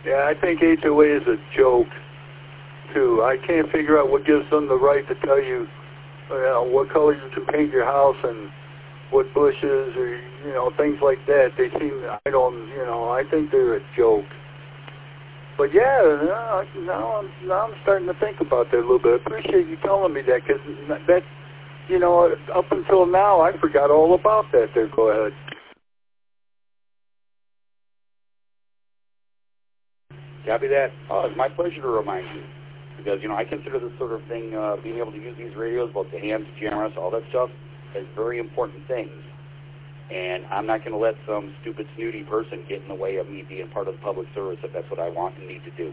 Yeah, I think HOA is a joke, too. I can't figure out what gives them the right to tell you, what color you can paint your house and what bushes or, things like that. They seem, I think they're a joke. But yeah, now I'm starting to think about that a little bit. I appreciate you telling me that, because that, up until now, I forgot all about that there. Go ahead. Copy that. Oh, it's my pleasure to remind you. Because, I consider this sort of thing, being able to use these radios, both the hams, GMRS, all that stuff, as very important things. And I'm not going to let some stupid, snooty person get in the way of me being part of the public service if that's what I want and need to do.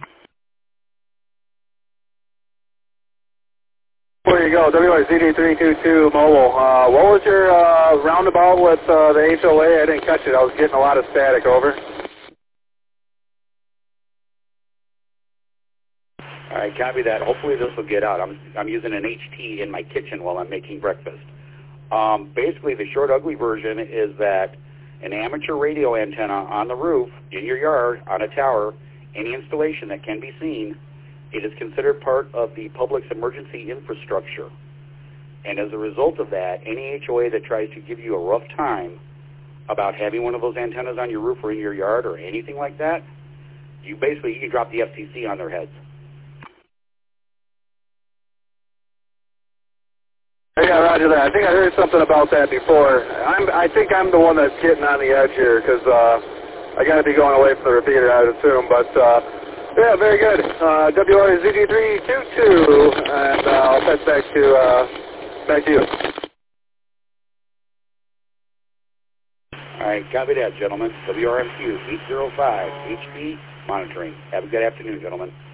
There you go, WRZD322 Mobile. What was your roundabout with the HOA? I didn't catch it. I was getting a lot of static, over. All right, copy that. Hopefully this will get out. I'm using an HT in my kitchen while I'm making breakfast. Basically, the short, ugly version is that an amateur radio antenna on the roof, in your yard, on a tower, any installation that can be seen, it is considered part of the public's emergency infrastructure. And as a result of that, any HOA that tries to give you a rough time about having one of those antennas on your roof or in your yard or anything like that, you can drop the FCC on their heads. Yeah, roger that. I think I heard something about that before. I think I'm the one that's getting on the edge here, because I got to be going away from the repeater, I would assume. But yeah, very good. WRZD322, and I'll pass back to you. All right, copy that, gentlemen. WRMQ 805 HP monitoring. Have a good afternoon, gentlemen.